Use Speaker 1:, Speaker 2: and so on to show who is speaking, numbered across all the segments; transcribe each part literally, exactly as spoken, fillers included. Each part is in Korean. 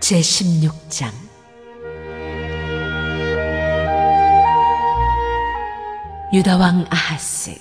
Speaker 1: 제십육 장. 유다왕 아하스.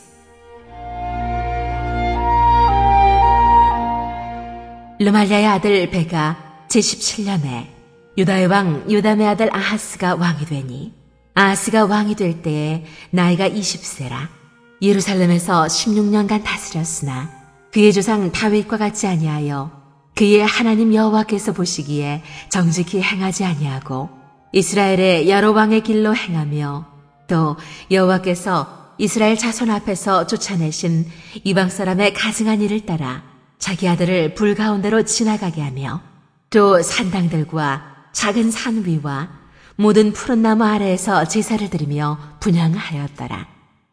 Speaker 1: 르말랴의 아들 베가 제십칠 년에 유다의 왕 요담의 아들 아하스가 왕이 되니, 아하스가 왕이 될 때에 나이가 이십 세라. 예루살렘에서 십육 년간 다스렸으나 그의 조상 다윗과 같지 아니하여 그의 하나님 여호와께서 보시기에 정직히 행하지 아니하고 이스라엘의 여러 왕의 길로 행하며, 또 여호와께서 이스라엘 자손 앞에서 쫓아내신 이방 사람의 가증한 일을 따라 자기 아들을 불 가운데로 지나가게 하며, 또 산당들과 작은 산 위와 모든 푸른 나무 아래에서 제사를 드리며 분향하였더라.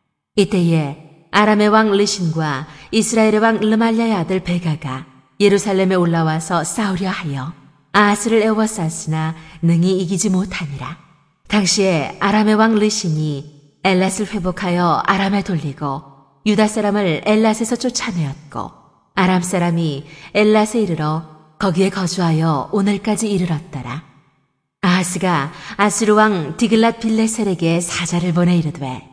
Speaker 1: 이때에 아람의 왕 르신과 이스라엘의 왕 르말랴의 아들 베가가 예루살렘에 올라와서 싸우려 하여 아하스를 에워쌌으나 능히 이기지 못하니라. 당시에 아람의 왕 르신이 엘랏을 회복하여 아람에 돌리고 유다 사람을 엘랏에서 쫓아내었고, 아람 사람이 엘랏에 이르러 거기에 거주하여 오늘까지 이르렀더라. 아하스가 아수르 왕 디글랏 빌레셀에게 사자를 보내 이르되,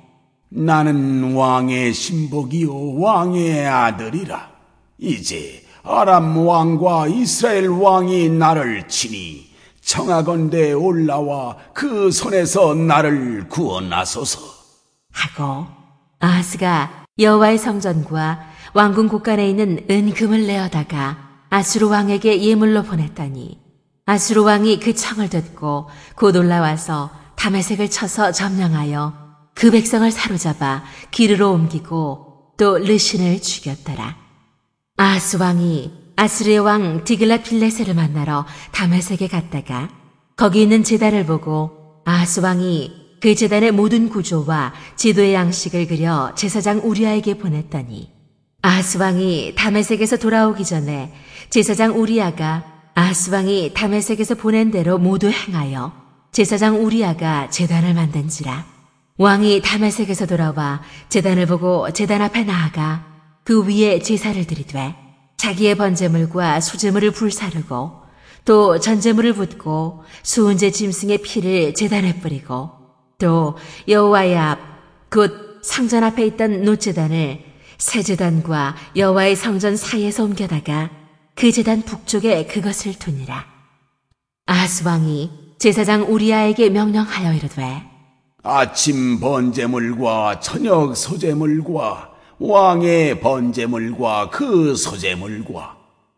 Speaker 2: 나는 왕의 신복이요 왕의 아들이라. 이제 아람 왕과 이스라엘 왕이 나를 치니 청하건대 올라와 그 손에서 나를 구원하소서
Speaker 1: 하고, 아하스가 여호와의 성전과 왕궁 곳간에 있는 은금을 내어다가 아수르 왕에게 예물로 보냈더니, 아수르 왕이 그 청을 듣고 곧 올라와서 다메섹을 쳐서 점령하여 그 백성을 사로잡아 기르로 옮기고 또 르신을 죽였더라. 아하스 왕이 아수르의 왕 디글랏 빌레셀을 만나러 다메섹에 갔다가 거기 있는 제단을 보고 아하스 왕이 그 제단의 모든 구조와 지도의 양식을 그려 제사장 우리아에게 보냈더니, 아하스 왕이 다메섹에서 돌아오기 전에 제사장 우리아가 아하스 왕이 다메섹에서 보낸 대로 모두 행하여 제사장 우리아가 제단을 만든지라. 왕이 다메섹에서 돌아와 제단을 보고 제단 앞에 나아가 그 위에 제사를 드리되 자기의 번제물과 수제물을 불사르고 또 전제물을 붓고 수은제 짐승의 피를 제단에 뿌리고, 또 여호와의 앞 곧 성전 앞에 있던 놋제단을 새 제단과 여호와의 성전 사이에서 옮겨다가 그 제단 북쪽에 그것을 두니라. 아하스 왕이 제사장 우리아에게 명령하여 이르되,
Speaker 2: 아침 번제물과 저녁 소제물과 왕의 번제물과 그 소제물과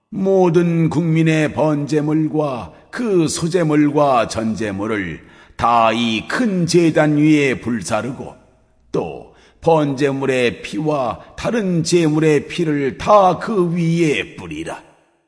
Speaker 2: 모든 국민의 번제물과 그 소제물과 전제물을 다 이 큰 제단 위에 불사르고, 또 번제물의 피와 다른 제물의 피를 다 그 위에 뿌리라.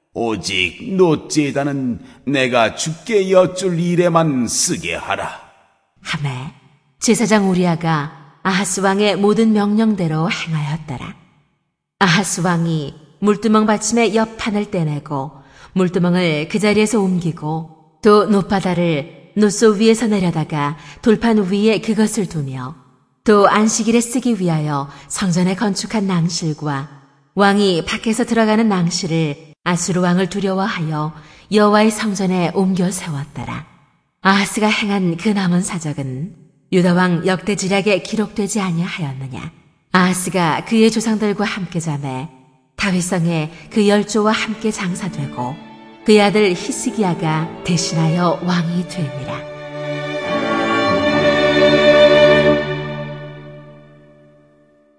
Speaker 2: 오직 놋제단은 내가 주께 여쭐 일에만 쓰게 하라
Speaker 1: 하매, 제사장 우리아가 아하스 왕의 모든 명령대로 행하였더라. 아하스 왕이 물두멍 받침의 옆판을 떼내고 물두멍을 그 자리에서 옮기고, 또 놋바다를 놋소 위에서 내려다가 돌판 위에 그것을 두며, 또 안식일에 쓰기 위하여 성전에 건축한 낭실과 왕이 밖에서 들어가는 낭실을 아수르 왕을 두려워하여 여호와의 성전에 옮겨 세웠더라. 아하스가 행한 그 남은 사적은 유다 왕 역대지략에 기록되지 아니하였느냐. 아하스가 그의 조상들과 함께 자매 다윗성에 그 열조와 함께 장사되고 그의 아들 히스기야가 대신하여 왕이 되니라.